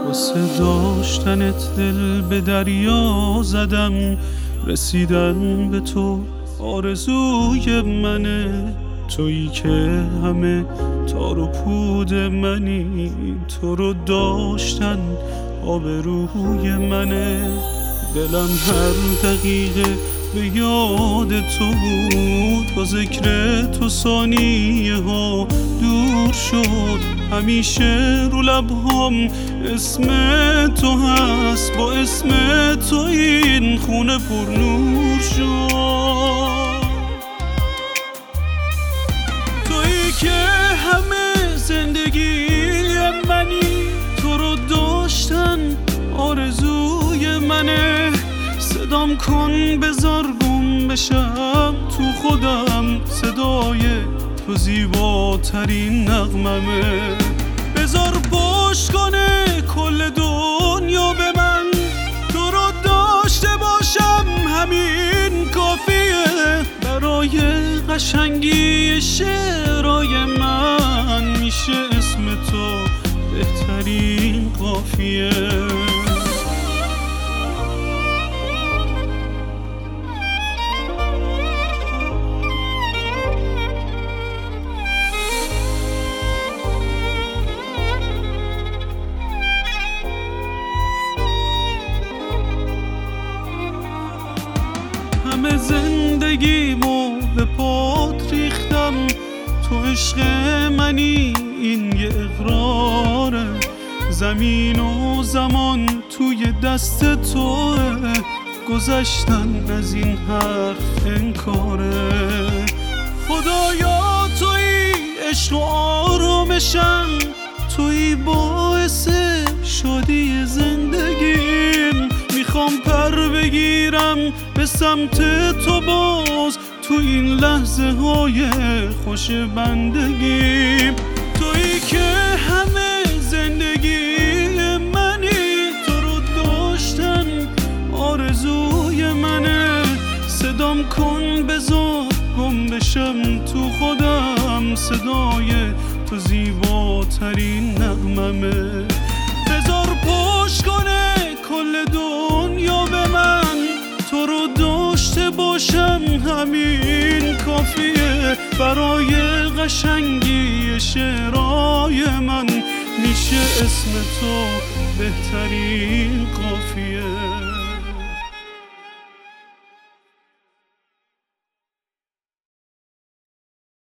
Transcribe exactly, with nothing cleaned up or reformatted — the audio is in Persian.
واسه داشتنت دل به دریا زدم، رسیدن به تو آرزوی منه. تویی که همه تار و پود منی، تو رو داشتن آبروی منه. دلم هر دقیقه به یاد تو بود، با ذکر تو ثانیه ها دور شد. همیشه رو لبهام اسم تو هست، با اسم تو این خونه پر نور شد. تویی که همه زندگی منی، تو رو داشتن آرزوی منه. صدام کن بذار گم بشم تو خودم، صدای تو زیباترین نغممه. بذار پشت کنه کل دنیا به من، تو رو داشته باشم همین کافیه. برای قشنگی شعرهای من میشه اسم تو بهترین قافیه. همه زندگیمو به پات ریختم، تو عشق منی این یه اقراره. زمین و زمان توی دست توه، گذشتن از این حرف انکاره. خدایا توی عشق و آرامشم، توی باعث شادی زندگیم. میخوام پر بگیرم به سمت تو باز، تو این لحظه های خوش بندگیم. تویی که همه زندگی منی، تو رو داشتن آرزوی منه. صدام کن بذار گم بشم تو خودم، صدای تو زیباترین نغممه. بذار پشت کنه کل دنیا به من، تو رو داشته باشم همین کافیه. برای قشنگی شعرهای من میشه اسم تو بهترین قافیه.